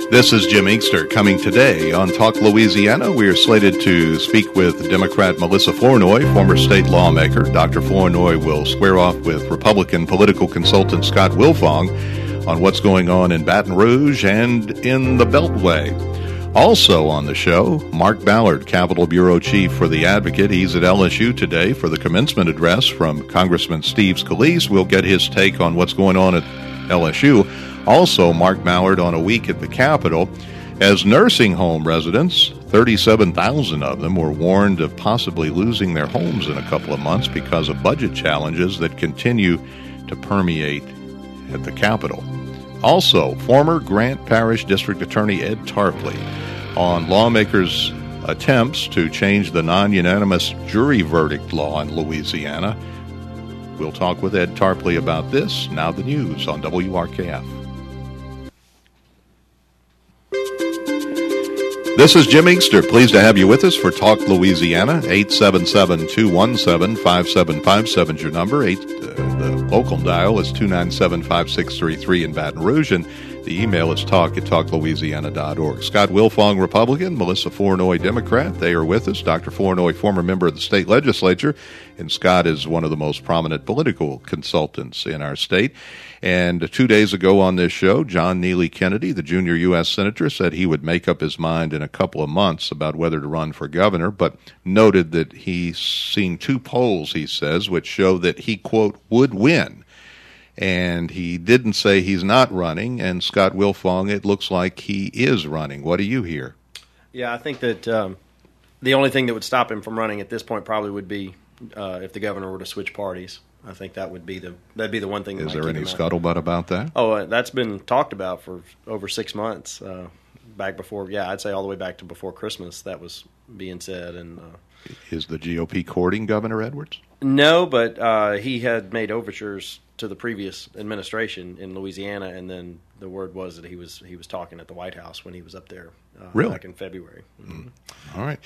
This is Jim Inkster coming today on Talk Louisiana. We are slated to speak with Democrat Melissa Flournoy, former state lawmaker. Dr. Flournoy will square off with Republican political consultant Scott Wilfong on what's going on in Baton Rouge and in the Beltway. Also on the show, Mark Ballard, Capitol Bureau Chief for The Advocate. He's at LSU today for the commencement address from Congressman Steve Scalise. We'll get his take on what's going on at LSU. Also, Mark Ballard on a week at the Capitol. As nursing home residents, 37,000 of them were warned of possibly losing their homes in a couple of months because of budget challenges that continue to permeate at the Capitol. Also, former Grant Parish District Attorney Ed Tarpley on lawmakers' attempts to change the non-unanimous jury verdict law in Louisiana. We'll talk with Ed Tarpley about this. Now the news on WRKF. This is Jim Inkster. Pleased to have you with us for Talk Louisiana. 877-217-5757 is your number. The local dial is 297-5633 in Baton Rouge, and the email is talk@talklouisiana.org. Scott Wilfong, Republican, Melissa Flournoy, Democrat. They are with us. Dr. Flournoy, former member of the state legislature, and Scott is one of the most prominent political consultants in our state. And 2 days ago on this show, John Neely Kennedy, the junior U.S. Senator, said he would make up his mind in a couple of months about whether to run for governor, but noted that he's seen two polls, he says, which show that he, quote, would win. And he didn't say he's not running, and Scott Wilfong, it looks like he is running. What do you hear? Yeah, I think that the only thing that would stop him from running at this point probably would be if the governor were to switch parties. I think that'd be the one thing. Is there any scuttlebutt about that? Oh, that's been talked about for over 6 months. Back before, I'd say all the way back to before Christmas, that was being said. And is the GOP courting Governor Edwards? No, but he had made overtures to the previous administration in Louisiana, and then the word was that he was talking at the White House when he was up there back in February. Mm-hmm. All right.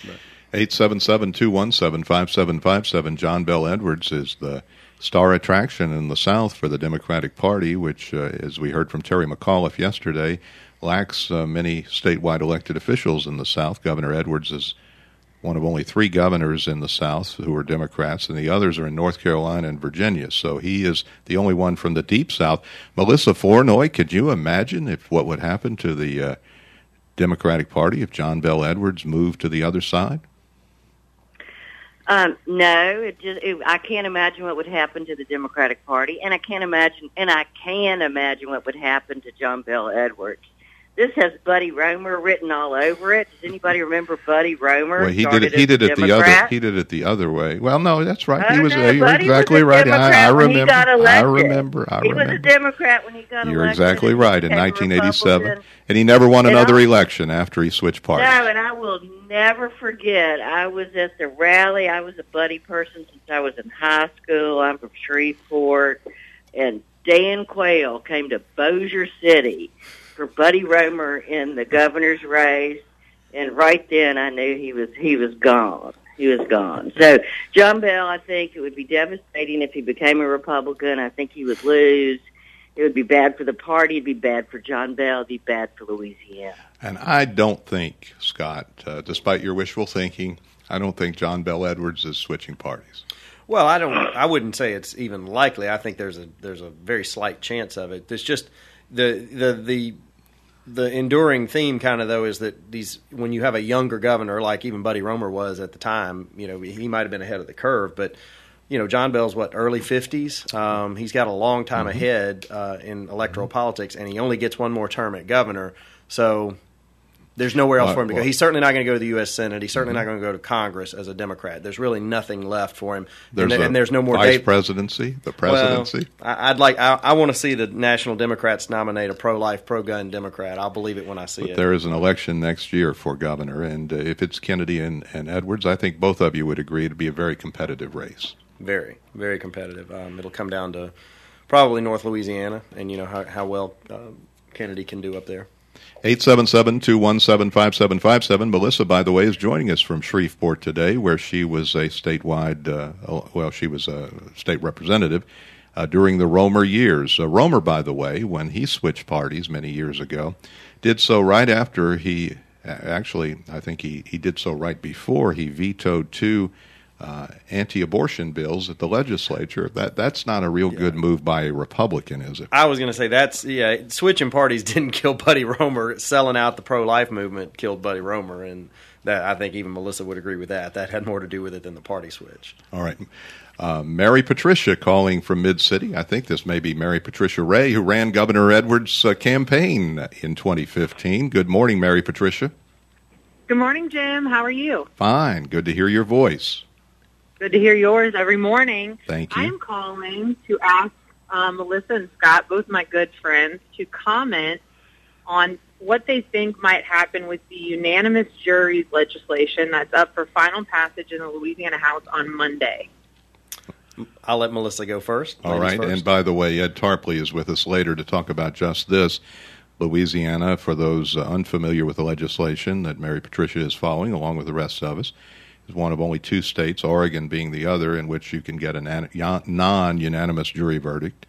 877-217-5757. John Bel Edwards is the star attraction in the South for the Democratic Party, which, as we heard from Terry McAuliffe yesterday, lacks many statewide elected officials in the South. Governor Edwards is one of only 3 governors in the South who are Democrats, and the others are in North Carolina and Virginia. So he is the only one from the Deep South. Melissa Flournoy, could you imagine what would happen to the Democratic Party if John Bel Edwards moved to the other side? No, I can't imagine what would happen to the Democratic Party, and I can imagine what would happen to John Bel Edwards. This has Buddy Roemer written all over it. Does anybody remember Buddy Roemer? Well, he did it the other way. Well, no, that's right. Oh, You're exactly right. I remember. He was a Democrat when he got elected. You're exactly right in 1987, and he never won another election after he switched parties. No, and I will never forget. I was at the rally. I was a Buddy person since I was in high school. I'm from Shreveport, and Dan Quayle came to Bossier City for Buddy Roemer in the governor's race, and right then I knew he was gone. He was gone. So John Bel, I think it would be devastating if he became a Republican. I think he would lose. It would be bad for the party. It'd be bad for John Bel. It'd be bad for Louisiana. And I don't think, Scott, despite your wishful thinking, I don't think John Bel Edwards is switching parties. Well, I wouldn't say it's even likely. I think there's a very slight chance of it. There's just the enduring theme kind of, though, is that when you have a younger governor, like even Buddy Roemer was at the time, he might have been ahead of the curve, but John Bell's early 50s. He's got a long time ahead in electoral politics, and he only gets one more term at governor. So there's nowhere else for him to go. He's certainly not going to go to the U.S. Senate. He's certainly not going to go to Congress as a Democrat. There's really nothing left for him. And there's no more presidency. The presidency. Well, I want to see the National Democrats nominate a pro-life, pro-gun Democrat. I'll believe it when I see it. There is an election next year for governor, and if it's Kennedy and Edwards, I think both of you would agree it'd be a very competitive race. Very, very competitive. It'll come down to probably North Louisiana, and how well Kennedy can do up there. 877-217-5757. Melissa, by the way, is joining us from Shreveport today, where she was a statewide, she was a state representative during the Romer years. Romer, by the way, when he switched parties many years ago, did so right after he, actually, I think he did so right before he vetoed two anti-abortion bills at the legislature. That's not a real good move by a Republican, is it? I was going to say switching parties didn't kill Buddy Romer. Selling out the pro-life movement killed Buddy Romer, and that I think even Melissa would agree with that. That had more to do with it than the party switch. All right. Mary Patricia calling from Mid-City. I think this may be Mary Patricia Ray, who ran Governor Edwards' campaign in 2015. Good morning, Mary Patricia. Good morning, Jim. How are you? Fine. Good to hear your voice. Good to hear yours every morning. Thank you. I am calling to ask Melissa and Scott, both my good friends, to comment on what they think might happen with the unanimous juries legislation that's up for final passage in the Louisiana House on Monday. I'll let Melissa go first. All right. First. And by the way, Ed Tarpley is with us later to talk about just this. Louisiana, for those unfamiliar with the legislation that Mary Patricia is following, along with the rest of us, is one of only two states, Oregon being the other, in which you can get a non-unanimous jury verdict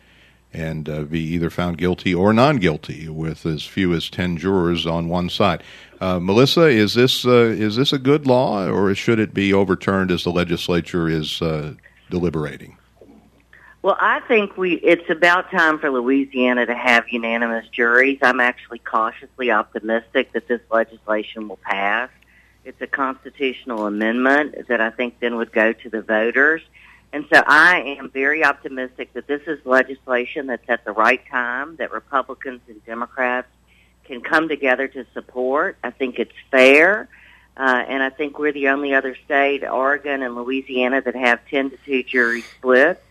and be either found guilty or non-guilty with as few as 10 jurors on one side. Melissa, is this a good law, or should it be overturned as the legislature is deliberating? Well, I think it's about time for Louisiana to have unanimous juries. I'm actually cautiously optimistic that this legislation will pass. It's a constitutional amendment that I think then would go to the voters. And so I am very optimistic that this is legislation that's at the right time, that Republicans and Democrats can come together to support. I think it's fair. And I think we're the only other state, Oregon and Louisiana, that have 10-2 jury splits.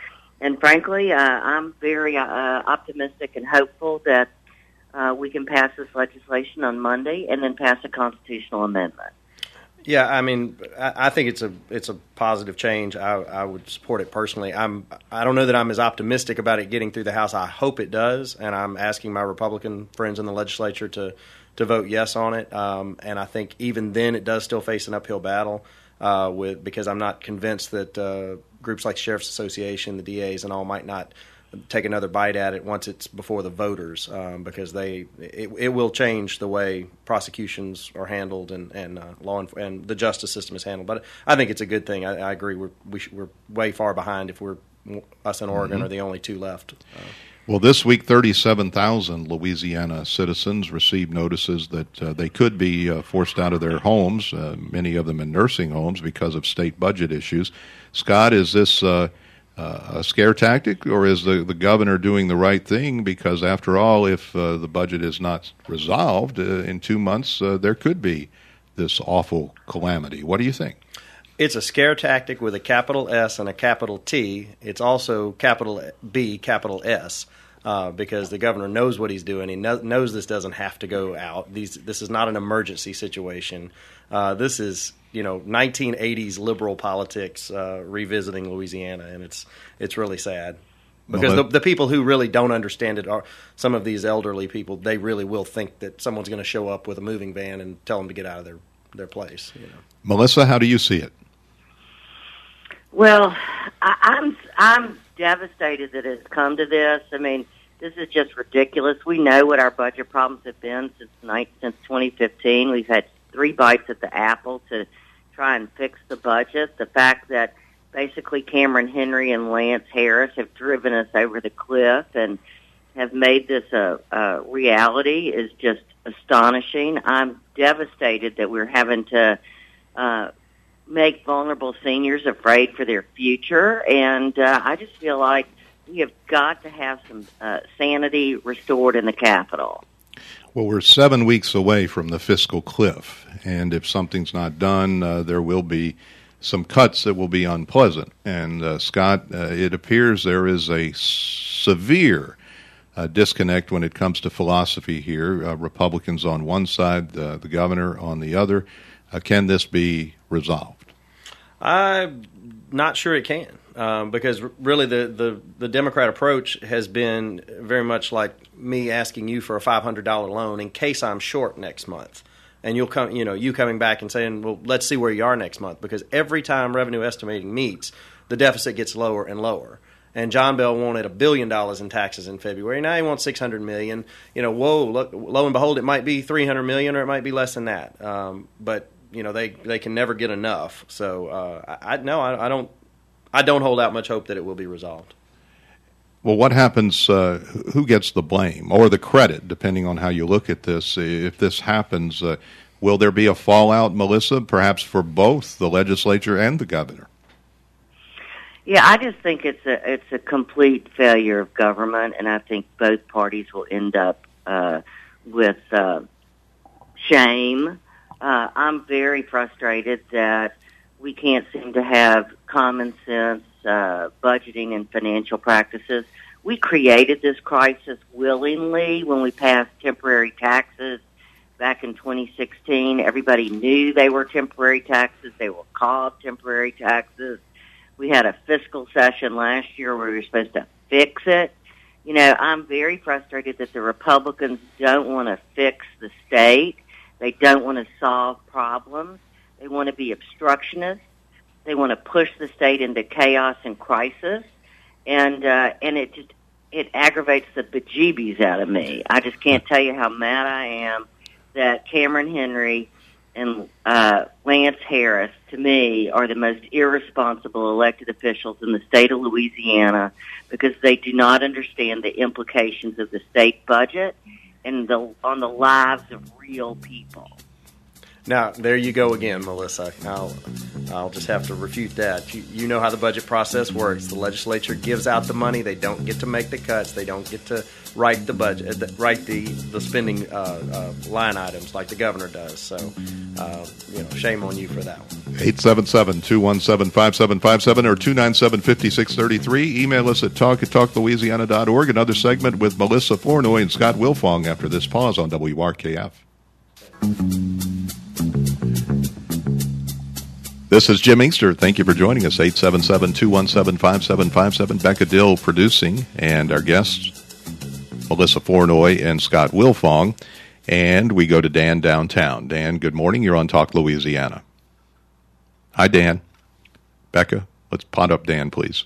And frankly, I'm very optimistic and hopeful that we can pass this legislation on Monday and then pass a constitutional amendment. Yeah, I mean, I think it's a positive change. I would support it personally. I don't know that I'm as optimistic about it getting through the House. I hope it does, and I'm asking my Republican friends in the legislature to vote yes on it. And I think even then it does still face an uphill battle because I'm not convinced that groups like Sheriff's Association, the DAs, and all might not take another bite at it once it's before the voters, because it will change the way prosecutions are handled and law and the justice system is handled. But I think it's a good thing. I agree. We're way far behind if us in Oregon are the only two left. Well, this week, 37,000 Louisiana citizens received notices that they could be forced out of their homes, many of them in nursing homes, because of state budget issues. Scott, is this a scare tactic, or is the governor doing the right thing? Because after all, if the budget is not resolved in 2 months, there could be this awful calamity. What do you think? It's a scare tactic with a capital S and a capital T. It's also capital B, capital S, because the governor knows what he's doing. He knows this doesn't have to go out. This is not an emergency situation. This is 1980s liberal politics revisiting Louisiana, and it's really sad. Because the people who really don't understand it are some of these elderly people. They really will think that someone's going to show up with a moving van and tell them to get out of their place. Melissa, how do you see it? Well, I'm devastated that it's come to this. I mean, this is just ridiculous. We know what our budget problems have been since 2015. We've had 3 bites at the apple to try and fix the budget. The fact that basically Cameron Henry and Lance Harris have driven us over the cliff and have made this a reality is just astonishing. I'm devastated that we're having to make vulnerable seniors afraid for their future, and I just feel like we have got to have some sanity restored in the Capitol. Well, we're 7 weeks away from the fiscal cliff, and if something's not done, there will be some cuts that will be unpleasant. And, Scott, it appears there is a severe disconnect when it comes to philosophy here. Republicans on one side, the governor on the other. Can this be resolved? I'm not sure it can, because really the Democrat approach has been very much like me asking you for a $500 loan in case I'm short next month. And you coming back and saying, well, let's see where you are next month, because every time revenue estimating meets, the deficit gets lower and lower. And John Bell wanted $1 billion in taxes in February. Now he wants $600 million. Look, lo and behold, it might be $300 million or it might be less than that. But they can never get enough. So I don't hold out much hope that it will be resolved. Well, what happens? Who gets the blame or the credit, depending on how you look at this? If this happens, will there be a fallout, Melissa, perhaps for both the legislature and the governor? Yeah, I just think it's a complete failure of government, and I think both parties will end up with shame. I'm very frustrated that we can't seem to have common sense budgeting and financial practices. We created this crisis willingly when we passed temporary taxes back in 2016. Everybody knew they were temporary taxes. They were called temporary taxes. We had a fiscal session last year where we were supposed to fix it. I'm very frustrated that the Republicans don't want to fix the state. They don't want to solve problems. They want to be obstructionists. They want to push the state into chaos and crisis. And it aggravates the bejeebies out of me. I just can't tell you how mad I am that Cameron Henry and Lance Harris, to me, are the most irresponsible elected officials in the state of Louisiana because they do not understand the implications of the state budget and on the lives of real people. Now, there you go again, Melissa. I'll just have to refute that. You know how the budget process works. The legislature gives out the money. They don't get to make the cuts. They don't get to write the budget, write the spending line items like the governor does. So, shame on you for that one. 877-217-5757 or 297-5633. Email us at talk@talklouisiana.org. Another segment with Melissa Flournoy and Scott Wilfong after this pause on WRKF. This is Jim Inkster. Thank you for joining us. 877-217-5757. Becca Dill producing, and our guests, Melissa Flournoy and Scott Wilfong. And we go to Dan downtown. Dan, good morning. You're on Talk Louisiana. Hi, Dan. Becca, let's pot up Dan, please.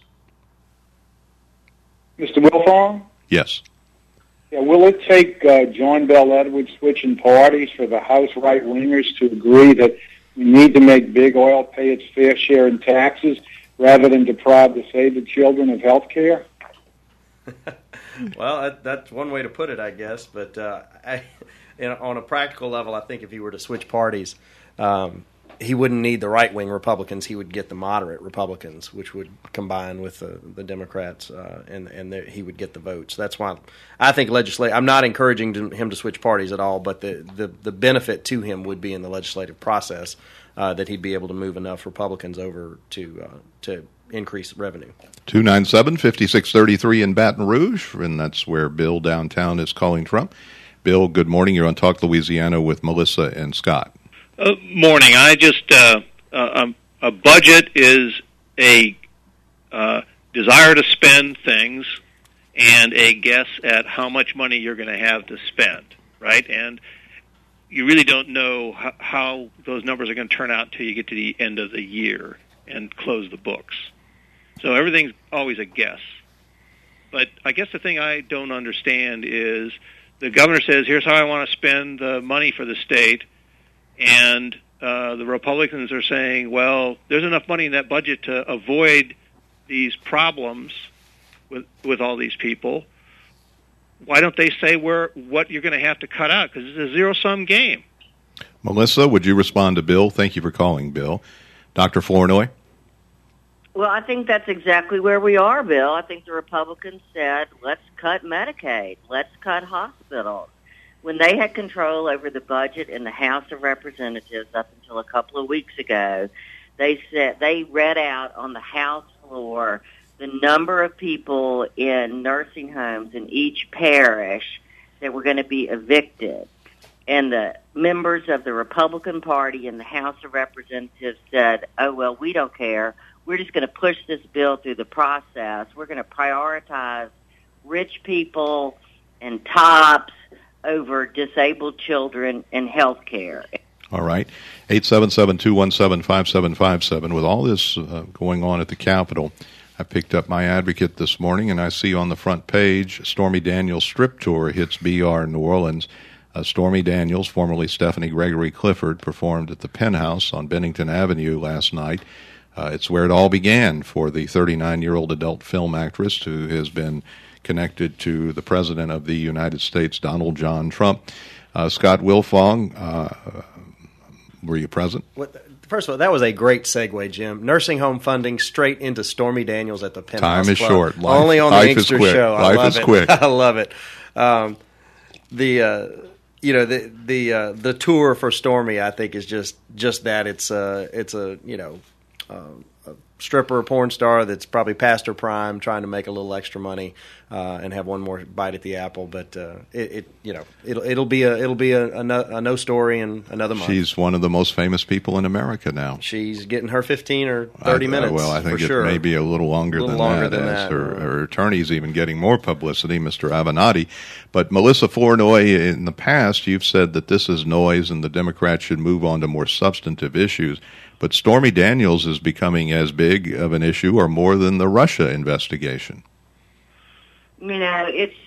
Mr. Wilfong? Yes. Yeah, will it take John Bell Edwards switching parties for the House right-wingers to agree that we need to make big oil pay its fair share in taxes rather than deprive disabled children of health care? Well, that's one way to put it, I guess. But on a practical level, I think if he were to switch parties, he wouldn't need the right-wing Republicans. He would get the moderate Republicans, which would combine with the Democrats, and he would get the votes. That's why I think I'm not encouraging him to switch parties at all, but the benefit to him would be in the legislative process that he'd be able to move enough Republicans over to increase revenue. 297-5633 in Baton Rouge, and that's where Bill downtown is calling from. Bill, good morning. You're on Talk Louisiana with Melissa and Scott. Morning. I just a budget is a desire to spend things and a guess at how much money you're going to have to spend, right? And you really don't know how those numbers are going to turn out until you get to the end of the year and close the books. So everything's always a guess. But I guess the thing I don't understand is the governor says, here's how I want to spend the money for the state. And the Republicans are saying, well, there's enough money in that budget to avoid these problems with all these people. Why don't they say what you're going to have to cut out? Because it's a zero-sum game. Melissa, would you respond to Bill? Thank you for calling, Bill. Dr. Flournoy? Well, I think that's exactly where we are, Bill. I think the Republicans said, let's cut Medicaid. Let's cut hospitals. When they had control over the budget in the House of Representatives up until a couple of weeks ago, they read out on the House floor the number of people in nursing homes in each parish that were going to be evicted. And the members of the Republican Party in the House of Representatives said, oh, well, we don't care. We're just going to push this bill through the process. We're going to prioritize rich people and tops over disabled children and health care. All right. 877-217-5757. With all this going on at the Capitol, I picked up my Advocate this morning, and I see on the front page, Stormy Daniels' strip tour hits BR New Orleans. Stormy Daniels, formerly Stephanie Gregory Clifford, performed at the Penthouse on Bennington Avenue last night. It's where it all began for the 39-year-old adult film actress who has been connected to the President of the United States, Donald John Trump. Scott Wilfong, were you present? First of all, that was a great segue, Jim. Nursing home funding straight into Stormy Daniels at the Penthouse Time is Club. short. Only on the Inkster Show. Life is quick. I love it. The tour for Stormy, I think, is just that. It's a stripper, porn star that's probably past her prime, trying to make a little extra money and have one more bite at the apple. But it'll be a no story in another month. She's one of the most famous people in America now. She's getting her 15 or 30 minutes. Well, I think for sure. May be a little longer than that. Her attorney's even getting more publicity, Mr. Avenatti. But Melissa Flournoy, in the past, you've said that this is noise and the Democrats should move on to more substantive issues. But Stormy Daniels is becoming as big of an issue or more than the Russia investigation. You know,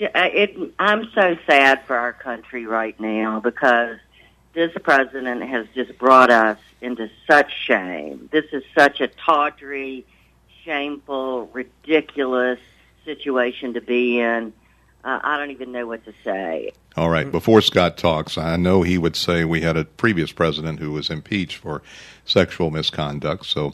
I'm so sad for our country right now because this president has just brought us into such shame. This is such a tawdry, shameful, ridiculous situation to be in. I don't even know what to say. All right. Before Scott talks, I know he would say we had a previous president who was impeached for sexual misconduct. So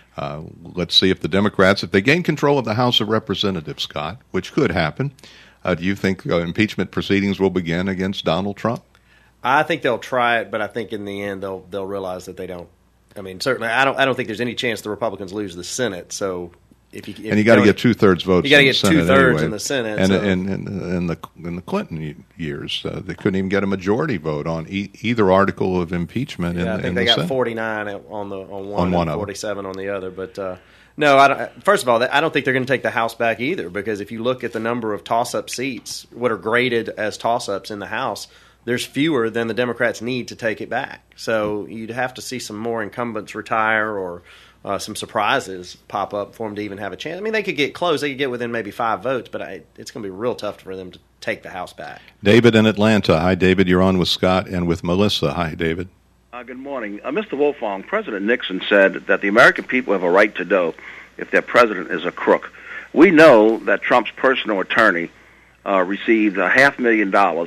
let's see if the Democrats, if they gain control of the House of Representatives, Scott, which could happen, do you think impeachment proceedings will begin against Donald Trump? I think they'll try it, but I think in the end they'll realize that they don't. I mean, certainly, I don't think there's any chance the Republicans lose the Senate. So. If you got to get 2/3 votes. You got to get 2/3 anyway. in the Senate. And so. in the Clinton years, they couldn't even get a majority vote on either article of impeachment. Yeah, I think they got Senate. 49 on one and 47 on the other. But no, I don't, first of all, I don't think they're going to take the House back either, because if you look at the number of toss-up seats, what are graded as toss-ups in the House, there's fewer than the Democrats need to take it back. So you'd have to see some more incumbents retire or some surprises pop up for them to even have a chance. I mean, they could get close. They could get within maybe 5 votes, but it's going to be real tough for them to take the House back. David in Atlanta. Hi, David. You're on with Scott and with Melissa. Hi, David. Good morning. Mr. Wilfong, President Nixon said that the American people have a right to know if their president is a crook. We know that Trump's personal attorney received $500,000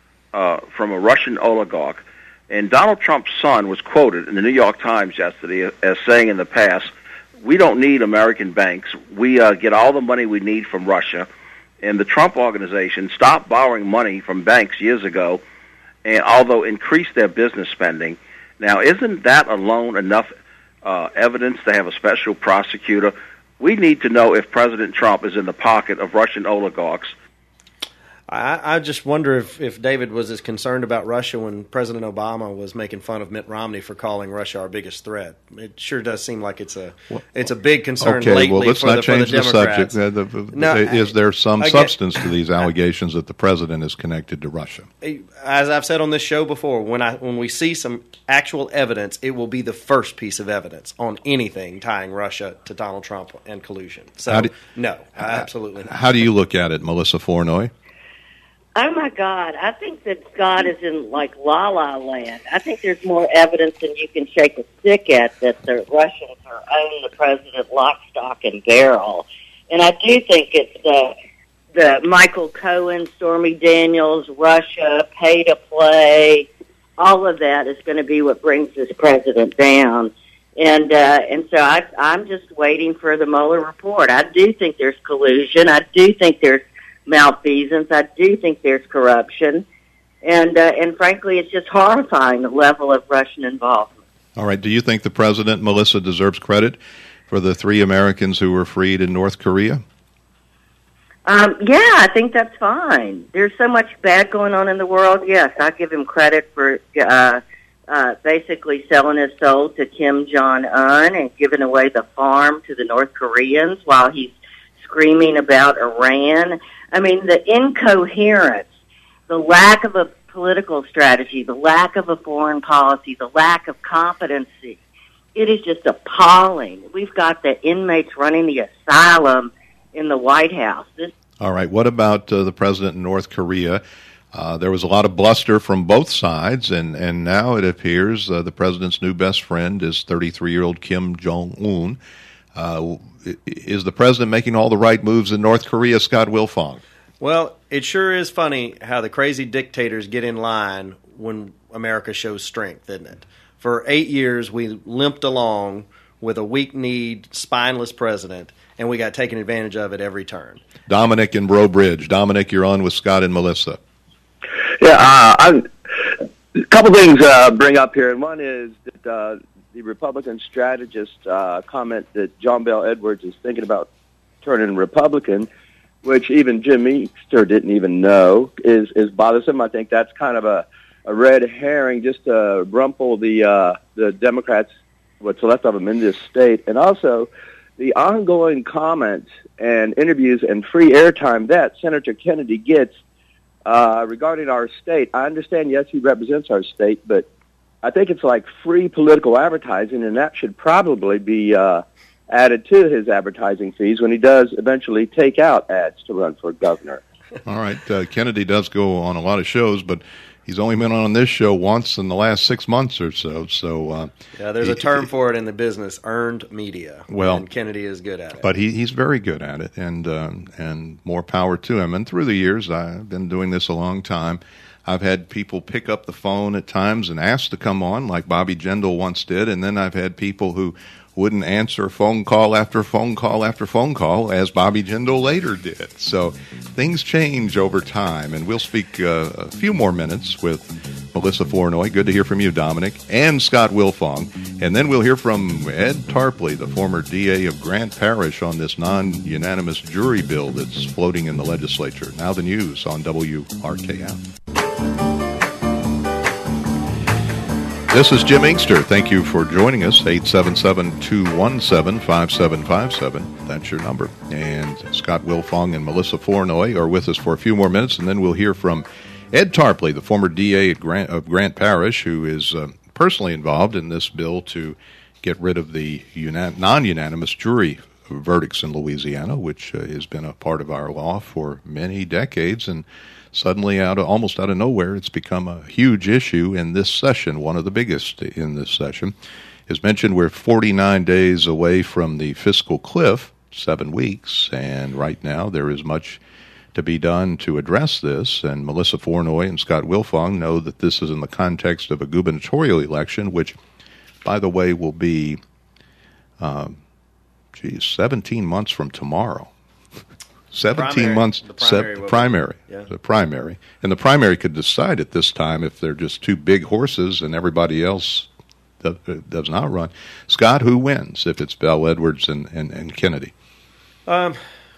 from a Russian oligarch. And Donald Trump's son was quoted in the New York Times yesterday as saying in the past, we don't need American banks. We get all the money we need from Russia. And the Trump organization stopped borrowing money from banks years ago, and although increased their business spending. Now, isn't that alone enough evidence to have a special prosecutor? We need to know if President Trump is in the pocket of Russian oligarchs. I just wonder if David was as concerned about Russia when President Obama was making fun of Mitt Romney for calling Russia our biggest threat. It sure does seem like it's a big concern lately well, let's for not the change the Democrats. subject. Is there some substance to these allegations that the president is connected to Russia? As I've said on this show before, when we see some actual evidence, it will be the first piece of evidence on anything tying Russia to Donald Trump and collusion. So, absolutely not. How do you look at it, Melissa Flournoy? Oh, my God. I think that Scott is in, like, la-la land. I think there's more evidence than you can shake a stick at that the Russians are owning the president lock, stock, and barrel. And I do think it's the Michael Cohen, Stormy Daniels, Russia, pay to play, all of that is going to be what brings this president down. And so I'm just waiting for the Mueller report. I do think there's collusion. I do think there's malfeasance. I do think there's corruption. And frankly, it's just horrifying, the level of Russian involvement. All right. Do you think the president, Melissa, deserves credit for the 3 Americans who were freed in North Korea? Yeah, I think that's fine. There's so much bad going on in the world. Yes, I give him credit for basically selling his soul to Kim Jong-un and giving away the farm to the North Koreans while he's screaming about Iran. I mean, the incoherence, the lack of a political strategy, the lack of a foreign policy, the lack of competency It is just appalling. We've got the inmates running the asylum in the White House. All right. What about the president in North Korea? There was a lot of bluster from both sides, and now it appears the president's new best friend is 33-year-old Kim Jong-un. Is the president making all the right moves in North Korea, Scott Wilfong? Well, it sure is funny how the crazy dictators get in line when America shows strength, isn't it? For 8 years, we limped along with a weak-kneed, spineless president, and we got taken advantage of at every turn. Dominic in Breaux Bridge. Dominic, you're on with Scott and Melissa. Yeah, a couple things bring up here, and one is that the Republican strategist comment that John Bel Edwards is thinking about turning Republican, which even Jim Easter didn't even know is bothersome. I think that's kind of a red herring just to rumple the Democrats, what's left of them in this state, and also the ongoing comments and interviews and free airtime that Senator Kennedy gets regarding our state. I understand, yes, he represents our state, but I think it's like free political advertising, and that should probably be added to his advertising fees when he does eventually take out ads to run for governor. All right. Kennedy does go on a lot of shows, but he's only been on this show once in the last 6 months or so. So yeah, there's a term for it in the business, earned media. Well, and Kennedy is good at it. But he's very good at it, and more power to him. And through the years, I've been doing this a long time. I've had people pick up the phone at times and ask to come on, like Bobby Jindal once did, and then I've had people who wouldn't answer phone call after phone call after phone call, as Bobby Jindal later did. So things change over time, and we'll speak a few more minutes with Melissa Flournoy. Good to hear from you, Dominic, and Scott Wilfong. And then we'll hear from Ed Tarpley, the former DA of Grant Parish, on this non-unanimous jury bill that's floating in the legislature. Now the news on WRKF. This is Jim Inkster. Thank you for joining us. 877-217-5757. That's your number. And Scott Wilfong and Melissa Flournoy are with us for a few more minutes, and then we'll hear from Ed Tarpley, the former DA of Grant Parish, who is personally involved in this bill to get rid of the non-unanimous jury verdicts in Louisiana, which has been a part of our law for many decades, and suddenly, almost out of nowhere, it's become a huge issue in this session, one of the biggest in this session. As mentioned, we're 49 days away from the fiscal cliff, 7 weeks, and right now there is much to be done to address this, and Melissa Flournoy and Scott Wilfong know that this is in the context of a gubernatorial election, which, by the way, will be 17 months from tomorrow. 17 months, the primary. And the primary could decide at this time if they're just two big horses and everybody else does not run. Scott, who wins if it's Bel Edwards and Kennedy? Well,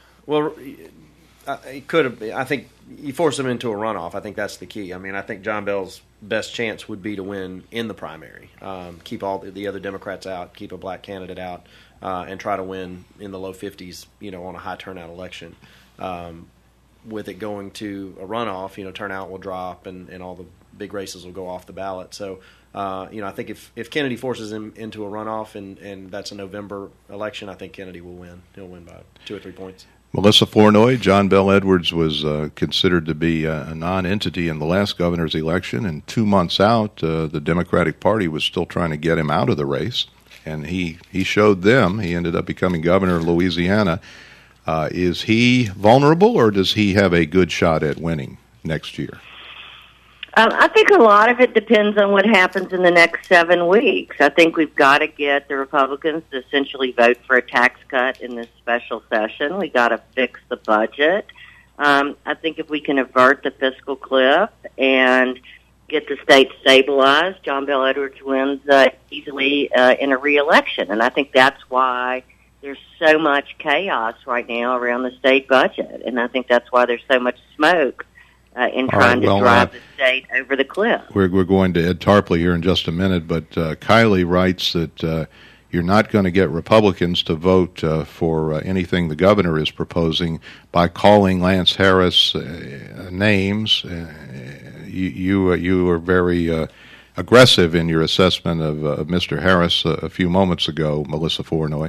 it could have been. I think you force them into a runoff. I think that's the key. I mean, I think John Bell's best chance would be to win in the primary, keep all the other Democrats out, keep a black candidate out, and try to win in the low 50s, on a high turnout election. With it going to a runoff, turnout will drop and all the big races will go off the ballot. So, I think if Kennedy forces him into a runoff and that's a November election, I think Kennedy will win. He'll win by 2 or 3 points. Melissa Flournoy, John Bel Edwards was considered to be a non-entity in the last governor's election, and 2 months out, the Democratic Party was still trying to get him out of the race. And he showed them. He ended up becoming governor of Louisiana. Is he vulnerable, or does he have a good shot at winning next year? I think a lot of it depends on what happens in the next 7 weeks. I think we've got to get the Republicans to essentially vote for a tax cut in this special session. We've got to fix the budget. I think if we can avert the fiscal cliff and get the state stabilized, John Bel Edwards wins easily in a re-election. And I think that's why there's so much chaos right now around the state budget. And I think that's why there's so much smoke in trying to drive the state over the cliff. We're going to Ed Tarpley here in just a minute, but Kylie writes that you're not going to get Republicans to vote for anything the governor is proposing by calling Lance Harris names. You are very aggressive in your assessment of Mr. Harris a few moments ago, Melissa Flournoy.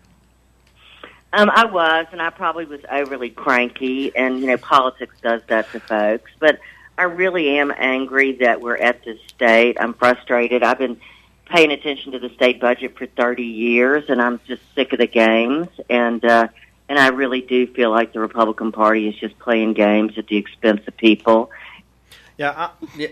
I was, and I probably was overly cranky, and, politics does that to folks. But I really am angry that we're at this state. I'm frustrated. I've been paying attention to the state budget for 30 years, and I'm just sick of the games. And I really do feel like the Republican Party is just playing games at the expense of people. Yeah,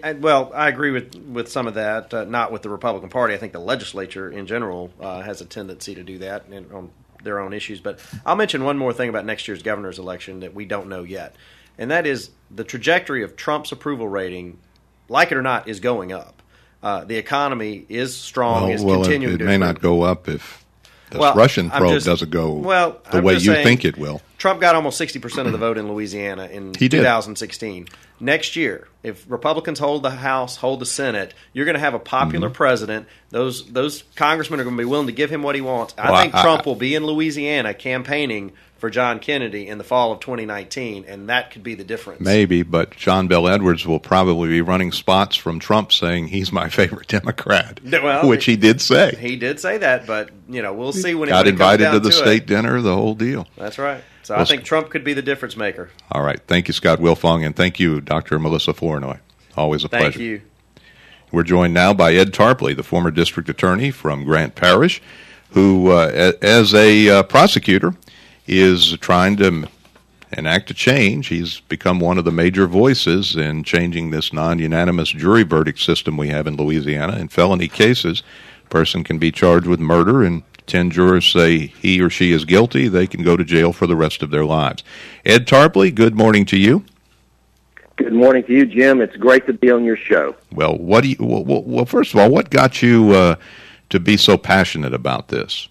I agree with some of that. Not with the Republican Party. I think the legislature in general has a tendency to do that on their own issues. But I'll mention one more thing about next year's governor's election that we don't know yet, and that is the trajectory of Trump's approval rating, like it or not, is going up. The economy is strong, is continuing to improve. It may not go up if this Russian probe doesn't go the way you think it will. Trump got almost 60% of the vote in Louisiana in 2016. Next year, if Republicans hold the House, hold the Senate, you're going to have a popular president. Those congressmen are going to be willing to give him what he wants. I think Trump will be in Louisiana campaigning for John Kennedy in the fall of 2019, and that could be the difference. Maybe, but John Bel Edwards will probably be running spots from Trump saying he's my favorite Democrat, which he did say. He did say that, but we'll see when got it invited comes down to the state dinner, the whole deal. That's right. So I think Trump could be the difference maker. All right. Thank you, Scott Wilfong, and thank you, Dr. Melissa Flournoy. Always a pleasure. Thank you. We're joined now by Ed Tarpley, the former district attorney from Grant Parish, who, as a prosecutor, is trying to enact a change. He's become one of the major voices in changing this non-unanimous jury verdict system we have in Louisiana. In felony cases, a person can be charged with murder, and 10 jurors say he or she is guilty. They can go to jail for the rest of their lives. Ed Tarpley, good morning to you. Good morning to you, Jim. It's great to be on your show. Well, well, first of all, what got you to be so passionate about this?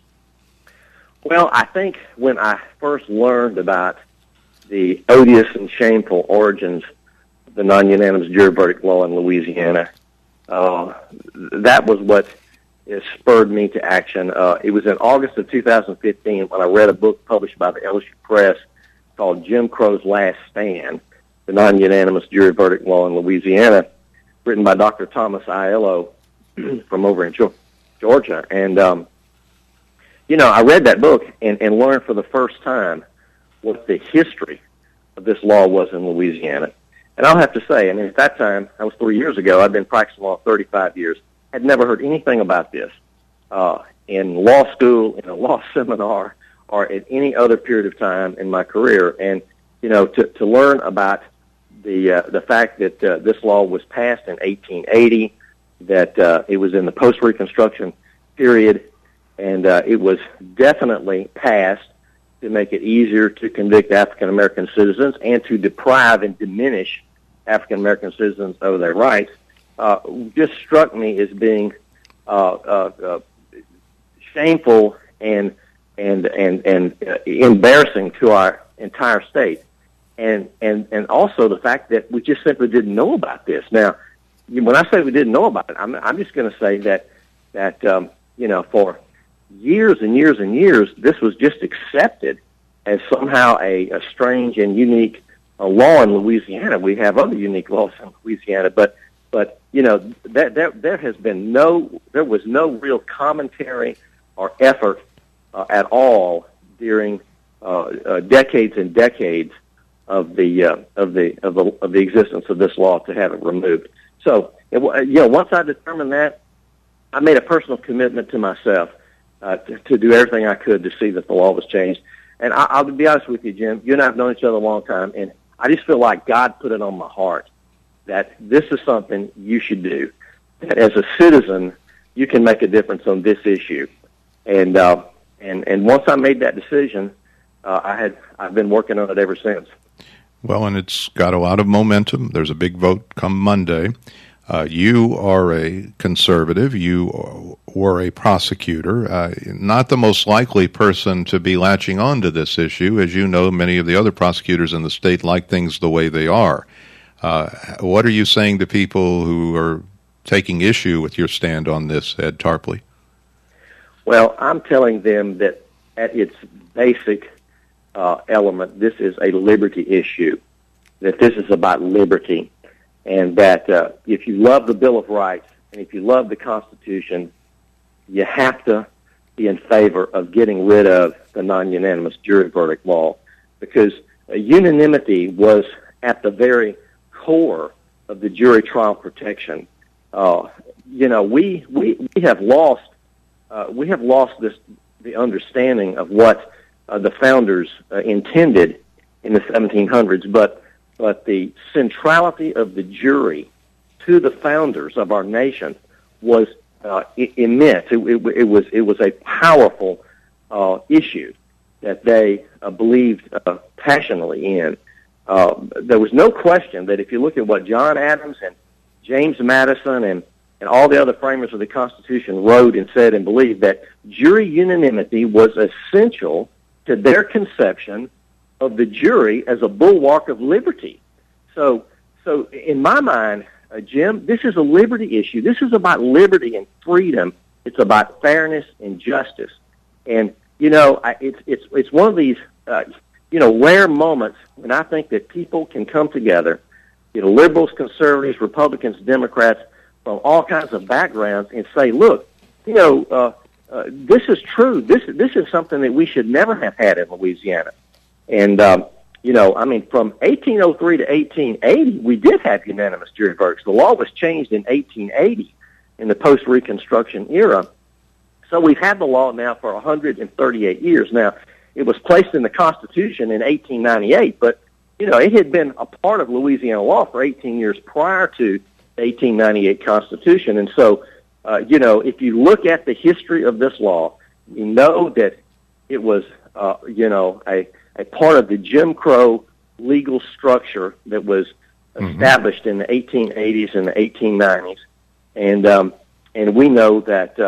Well, I think when I first learned about the odious and shameful origins of the non-unanimous jury verdict law in Louisiana, that was what spurred me to action. It was in August of 2015 when I read a book published by the LSU Press called Jim Crow's Last Stand, the non-unanimous jury verdict law in Louisiana, written by Dr. Thomas Aiello from over in Georgia. And, I read that book and learned for the first time what the history of this law was in Louisiana. And I'll have to say, at that time, that was 3 years ago, I've been practicing law 35 years, had never heard anything about this in law school, in a law seminar, or at any other period of time in my career. And, to learn about the fact that this law was passed in 1880, that it was in the post-Reconstruction period, and it was definitely passed to make it easier to convict African-American citizens and to deprive and diminish African-American citizens of their rights, just struck me as being shameful and embarrassing to our entire state. And also the fact that we just simply didn't know about this. Now, when I say we didn't know about it, I'm just going to say that for years and years and years, this was just accepted as somehow a strange and unique law in Louisiana. We have other unique laws in Louisiana, but there was no real commentary or effort at all during decades and decades of the existence of this law to have it removed. So, once I determined that, I made a personal commitment to myself to do everything I could to see that the law was changed. And I'll be honest with you, Jim, you and I have known each other a long time, and I just feel like God put it on my heart that this is something you should do. That as a citizen, you can make a difference on this issue. And once I made that decision, I've been working on it ever since. Well, and it's got a lot of momentum. There's a big vote come Monday. You are a conservative. You were a prosecutor. Not the most likely person to be latching on to this issue. As you know, many of the other prosecutors in the state like things the way they are. What are you saying to people who are taking issue with your stand on this, Ed Tarpley? Well, I'm telling them that at its basic element, this is a liberty issue, that this is about liberty, and that if you love the Bill of Rights, and if you love the Constitution, you have to be in favor of getting rid of the non-unanimous jury verdict law, because unanimity was at the very core of the jury trial protection. We have lost the understanding of what the founders intended in the 1700s, but the centrality of the jury to the founders of our nation was immense. It was a powerful issue that they believed passionately in. There was no question that if you look at what John Adams and James Madison and all the other framers of the Constitution wrote and said and believed, that jury unanimity was essential to their conception of the jury as a bulwark of liberty. So in my mind, Jim, this is a liberty issue. This is about liberty and freedom. It's about fairness and justice. And it's one of these rare moments when I think that people can come together, liberals, conservatives, Republicans, Democrats, from all kinds of backgrounds, and say, look, this is true. This is something that we should never have had in Louisiana. And from 1803 to 1880, we did have unanimous jury verdicts. The law was changed in 1880 in the post-Reconstruction era. So we've had the law now for 138 years. Now, it was placed in the Constitution in 1898, but, it had been a part of Louisiana law for 18 years prior to the 1898 Constitution. And so, if you look at the history of this law, you know that it was, a part of the Jim Crow legal structure that was established in the 1880s and the 1890s. And we know that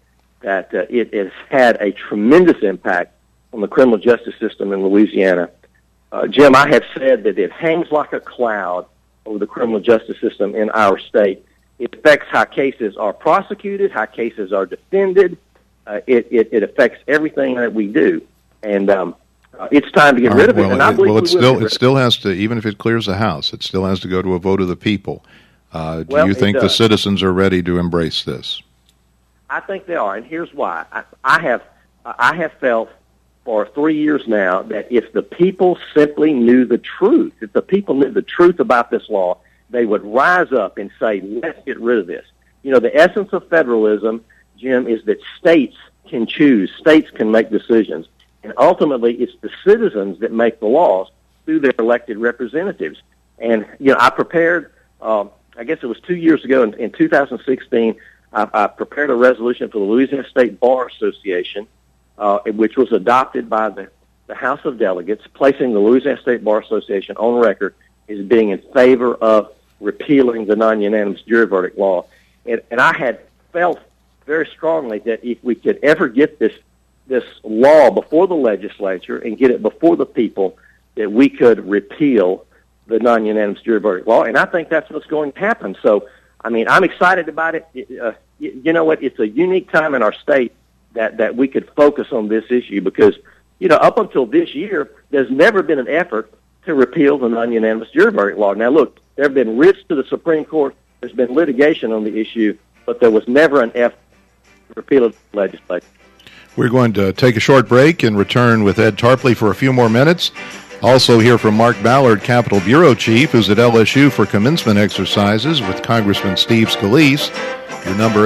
it has had a tremendous impact on the criminal justice system in Louisiana. Jim, I have said that it hangs like a cloud over the criminal justice system in our state. It affects how cases are prosecuted, how cases are defended. It affects everything that we do. And it's time to get rid of it. And I believe it still has to, even if it clears the House, it still has to go to a vote of the people. Do you think the citizens are ready to embrace this? I think they are, and here's why. I have felt for 3 years now that if the people simply knew the truth, if the people knew the truth about this law, they would rise up and say, let's get rid of this. The essence of federalism, Jim, is that states can choose, states can make decisions, and ultimately it's the citizens that make the laws through their elected representatives. And, I prepared, I guess it was 2 years ago in 2016, I prepared a resolution for the Louisiana State Bar Association, which was adopted by the House of Delegates, placing the Louisiana State Bar Association on record as being in favor of repealing the non-unanimous jury verdict law. And I had felt very strongly that if we could ever get this law before the legislature and get it before the people, that we could repeal the non-unanimous jury verdict law. And I think that's what's going to happen. So, I'm excited about it. You know what? It's a unique time in our state that we could focus on this issue because, up until this year, there's never been an effort to repeal the non-unanimous jury verdict law. Now, look, there have been writs to the Supreme Court. There's been litigation on the issue, but there was never an effort to repeal the legislation. We're going to take a short break and return with Ed Tarpley for a few more minutes. Also hear from Mark Ballard, Capitol Bureau Chief, who's at LSU for commencement exercises with Congressman Steve Scalise. Your number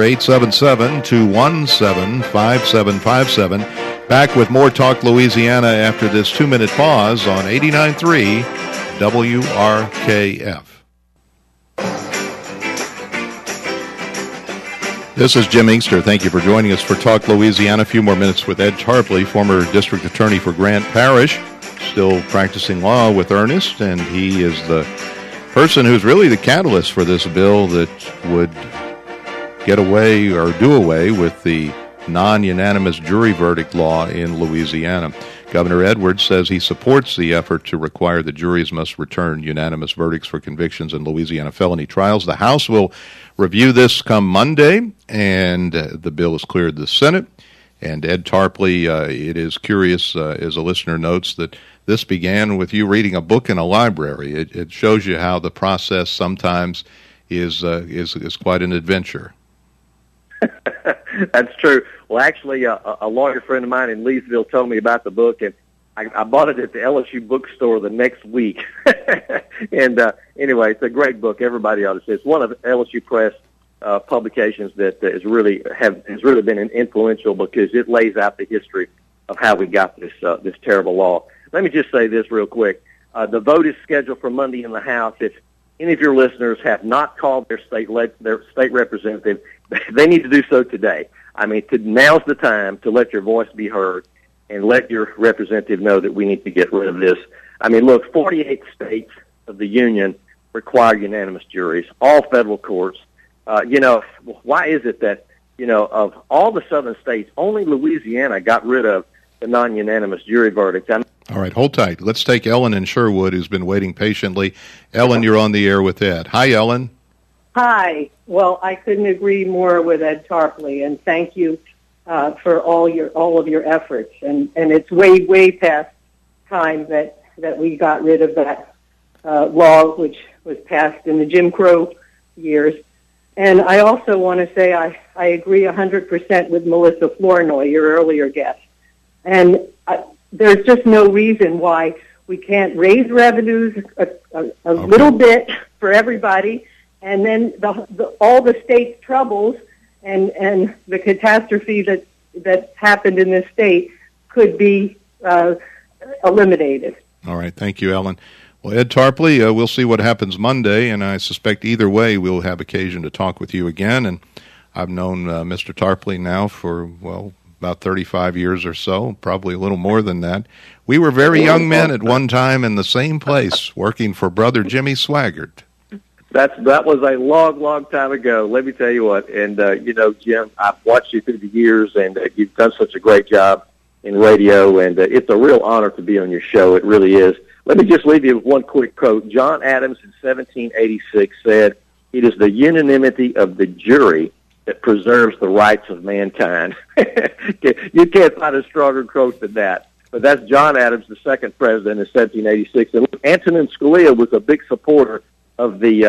877-217-5757. Back with more Talk Louisiana after this 2-minute pause on 89.3 WRKF. This is Jim Inkster. Thank you for joining us for Talk Louisiana. A few more minutes with Ed Tarpley, former district attorney for Grant Parish, still practicing law with Ernest, and he is the person who's really the catalyst for this bill that would get away or do away with the non-unanimous jury verdict law in Louisiana. Governor Edwards says he supports the effort to require that juries must return unanimous verdicts for convictions in Louisiana felony trials. The House will review this come Monday, and the bill has cleared the Senate. And Ed Tarpley, it is curious, as a listener notes, that this began with you reading a book in a library. It shows you how the process sometimes is quite an adventure. That's true. Well, actually, a lawyer friend of mine in Leesville told me about the book, and I bought it at the LSU bookstore the next week. And anyway, it's a great book. Everybody ought to see it. It's one of LSU Press publications that has really been influential because it lays out the history of how we got this terrible law. Let me just say this real quick. The vote is scheduled for Monday in the House. If any of your listeners have not called their state representative, they need to do so today. I mean, now's the time to let your voice be heard and let your representative know that we need to get rid of this. I mean, look, 48 states of the Union require unanimous juries, all federal courts. Why is it that, of all the southern states, only Louisiana got rid of the non-unanimous jury verdict? All right, hold tight. Let's take Ellen in Sherwood, who's been waiting patiently. Ellen, you're on the air with Ed. Hi, Ellen. Hi. Well, I couldn't agree more with Ed Tarpley, and thank you for all of your efforts. And it's way past time that we got rid of that law, which was passed in the Jim Crow years. And I also want to say I agree 100% with Melissa Flournoy, your earlier guest. And there's just no reason why we can't raise revenues a little bit for everybody, and then all the state's troubles and the catastrophe that happened in this state could be eliminated. All right. Thank you, Ellen. Well, Ed Tarpley, we'll see what happens Monday, and I suspect either way we'll have occasion to talk with you again. And I've known Mr. Tarpley now for, about 35 years or so, probably a little more than that. We were very young men at one time in the same place, working for Brother Jimmy Swaggart. That was a long time ago. Let me tell you what. And, Jim, I've watched you through the years, and you've done such a great job in radio, and it's a real honor to be on your show. It really is. Let me just leave you with one quick quote. John Adams in 1786 said, "It is the unanimity of the jury that preserves the rights of mankind." You can't find a stronger quote than that. But that's John Adams, the second president in 1786. And Antonin Scalia was a big supporter of the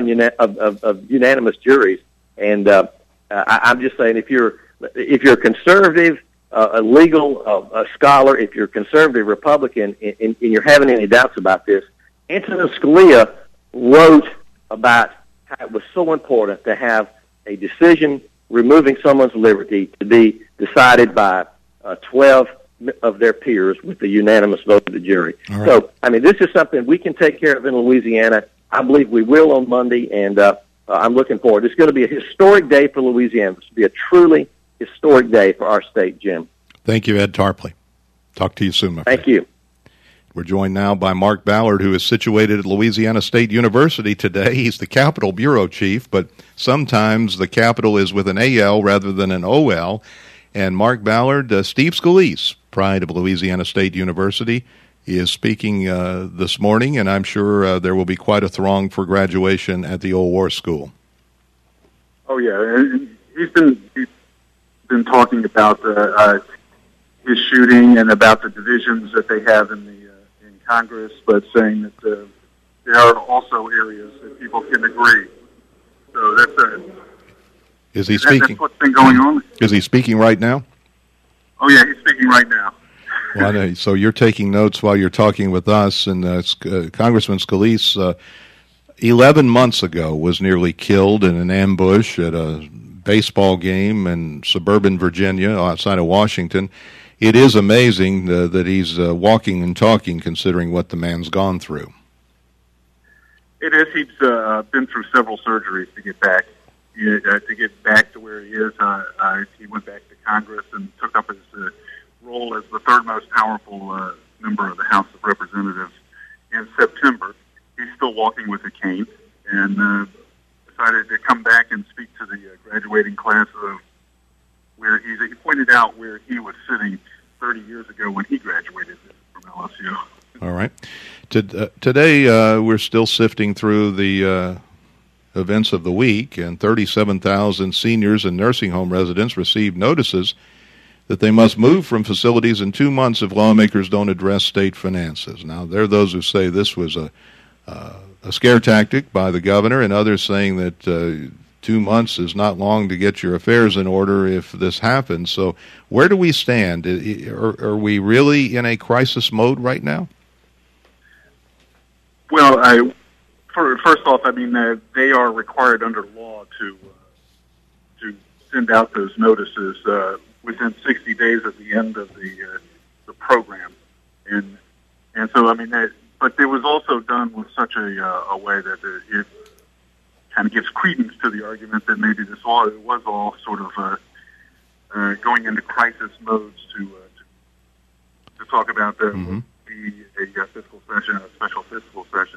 of unanimous juries. And I'm just saying, if you're a conservative, a legal scholar, if you're a conservative Republican, and you're having any doubts about this, Antonin Scalia wrote about how it was so important to have a decision removing someone's liberty to be decided by 12 of their peers with the unanimous vote of the jury. Right. So, this is something we can take care of in Louisiana. I believe we will on Monday, and I'm looking forward. It's going to be a historic day for Louisiana. It's going to be a truly historic day for our state, Jim. Thank you, Ed Tarpley. Talk to you soon, my friend. Thank you. We're joined now by Mark Ballard, who is situated at Louisiana State University today. He's the Capitol Bureau Chief, but sometimes the Capitol is with an AL rather than an OL. And Mark Ballard, Steve Scalise, pride of Louisiana State University, is speaking this morning, and I'm sure there will be quite a throng for graduation at the Old War School. Oh, yeah. He's been talking about his shooting and about the divisions that they have in Congress, but saying that there are also areas that people can agree. So is he speaking? That's what's been going on. Is he speaking right now? Oh, yeah, he's speaking right now. Well, so you're taking notes while you're talking with us, and Congressman Scalise, 11 months ago, was nearly killed in an ambush at a baseball game in suburban Virginia outside of Washington. It is amazing that he's walking and talking, considering what the man's gone through. It is. He's been through several surgeries to get back to where he is. He went back to Congress and took up his role as the third most powerful member of the House of Representatives in September. He's still walking with a cane, and decided to come back and speak to the graduating class of where he pointed out where he was sitting 30 years ago when he graduated from LSU. All right. Today, we're still sifting through the events of the week, and 37,000 seniors and nursing home residents received notices that they must move from facilities in 2 months if lawmakers don't address state finances. Now, there are those who say this was a scare tactic by the governor, and others saying that 2 months is not long to get your affairs in order if this happens. So where do we stand? Are we really in a crisis mode right now? Well, first off, I mean, they are required under law to send out those notices within 60 days at the end of the program, and so I mean, but it was also done with such a way that it kind of gives credence to the argument that maybe it was all sort of going into crisis modes to talk about a fiscal session, a special fiscal session.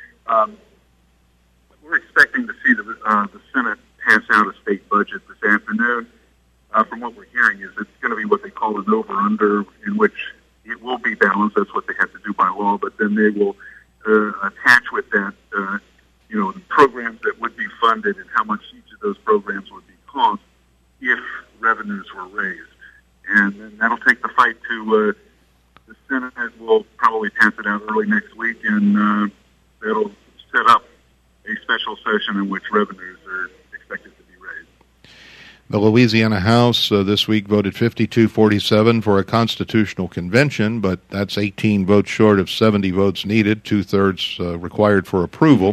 We're expecting to see the Senate pass out a state budget this afternoon. From what we're hearing, is it's going to be what they call an over-under, in which it will be balanced. That's what they have to do by law. But then they will attach with that, the programs that would be funded and how much each of those programs would be cost if revenues were raised. And then that'll take the fight to the Senate will probably pass it out early next week, and that'll set up a special session in which revenues are expected to be raised. The Louisiana House this week voted 52-47 for a constitutional convention, but that's 18 votes short of 70 votes needed, 2/3 required for approval.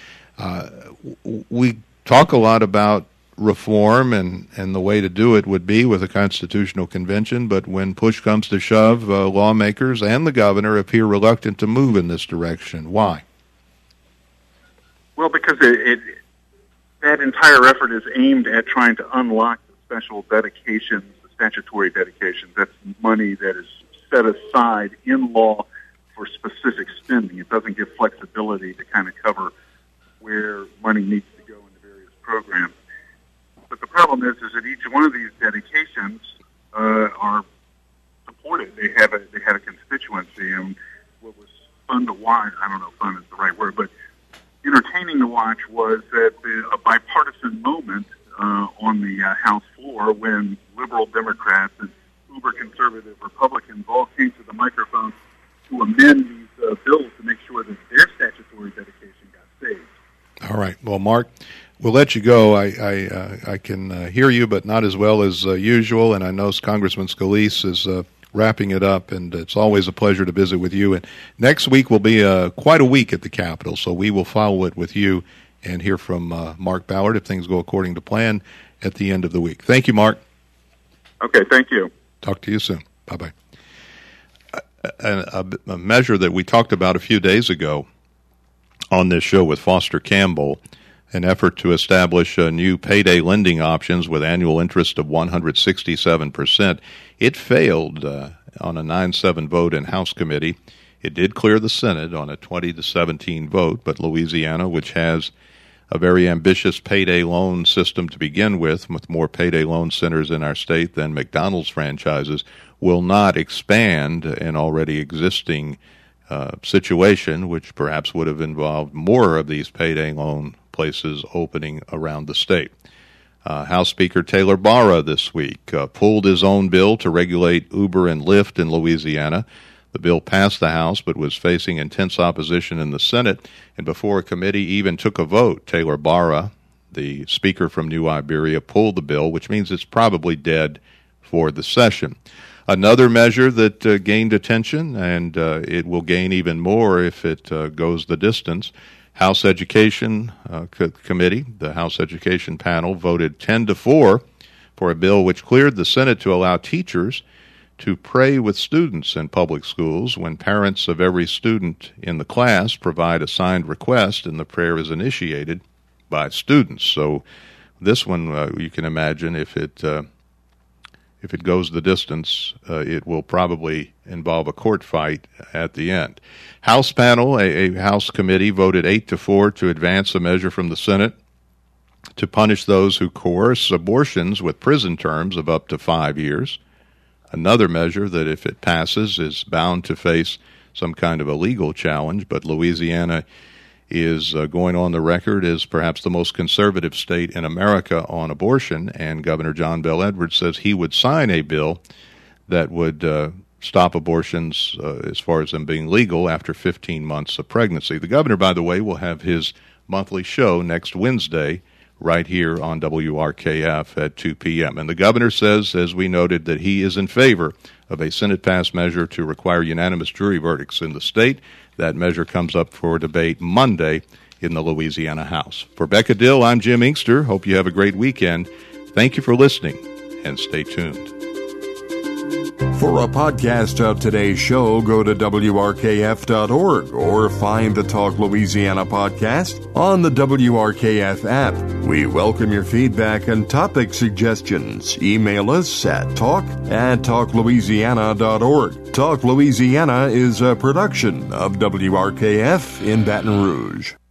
We talk a lot about reform, and the way to do it would be with a constitutional convention, but when push comes to shove, lawmakers and the governor appear reluctant to move in this direction. Why? Well, because that entire effort is aimed at trying to unlock the special dedications, the statutory dedications. That's money that is set aside in law for specific spending. It doesn't give flexibility to kind of cover where money needs to go in the various programs. But the problem is that each one of these dedications are supported. They have a constituency, and what was fun to watch, I don't know if fun is the right word, but entertaining to watch was that a bipartisan moment on the House floor when liberal Democrats and uber-conservative Republicans all came to the microphone to amend these bills to make sure that their statutory dedication got saved. All right. Well, Mark, we'll let you go. I can hear you, but not as well as usual, and I know Congressman Scalise is wrapping it up, and it's always a pleasure to visit with you. And next week will be quite a week at the Capitol, so we will follow it with you and hear from Mark Ballard if things go according to plan at the end of the week. Thank you, Mark. Okay, thank you. Talk to you soon. Bye-bye. A measure that we talked about a few days ago on this show with Foster Campbell, an effort to establish new payday lending options with annual interest of 167%. It failed on a 9-7 vote in House Committee. It did clear the Senate on a 20-17 vote, but Louisiana, which has a very ambitious payday loan system to begin with more payday loan centers in our state than McDonald's franchises, will not expand an already existing situation, which perhaps would have involved more of these payday loan places opening around the state. House Speaker Taylor Barra this week pulled his own bill to regulate Uber and Lyft in Louisiana. The bill passed the House but was facing intense opposition in the Senate, and before a committee even took a vote, Taylor Barra, the Speaker from New Iberia, pulled the bill, which means it's probably dead for the session. Another measure that gained attention, and it will gain even more if it goes the distance, House Education Committee, the House Education Panel, voted 10-4 for a bill which cleared the Senate to allow teachers to pray with students in public schools when parents of every student in the class provide a signed request and the prayer is initiated by students. So this one, you can imagine, if it goes the distance, it will probably involve a court fight at the end. House panel, a House committee, voted 8-4 to advance a measure from the Senate to punish those who coerce abortions with prison terms of up to 5 years. Another measure that, if it passes, is bound to face some kind of a legal challenge, but Louisiana is going on the record as perhaps the most conservative state in America on abortion, and Governor John Bel Edwards says he would sign a bill that would stop abortions as far as them being legal after 15 months of pregnancy. The governor, by the way, will have his monthly show next Wednesday right here on WRKF at 2 p.m. And the governor says, as we noted, that he is in favor of a Senate-passed measure to require unanimous jury verdicts in the state. That measure comes up for debate Monday in the Louisiana House. For Becca Dill, I'm Jim Inkster. Hope you have a great weekend. Thank you for listening, and stay tuned. For a podcast of today's show, go to WRKF.org or find the Talk Louisiana podcast on the WRKF app. We welcome your feedback and topic suggestions. Email us at talk@talklouisiana.org. Talk Louisiana is a production of WRKF in Baton Rouge.